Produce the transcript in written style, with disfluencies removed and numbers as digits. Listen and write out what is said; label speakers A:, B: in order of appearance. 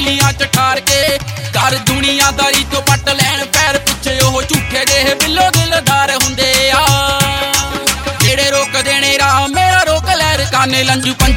A: ਬੇਲੀਆਂ ਚ ਠਾਰ ਕੇ ਕਰ ਦੁਨੀਆਦਾਰੀ ਤੋਂ ਪੱਟ ਲੈਣ ਪੈਰ ਪਿੱਛੇ ਉਹ ਝੂਠੇ ਜਿਹੇ ਬਿੱਲੋ ਦਿਲਦਾਰ ਹੁੰਦੇ ਆ ਜਿਹੜੇ ਰੋਕ ਦੇਣੇ ਰਾਹ ਮੇਰਾ ਰੋਕ ਲੈ ਰਕਾਨੇ ਲੰਜੂ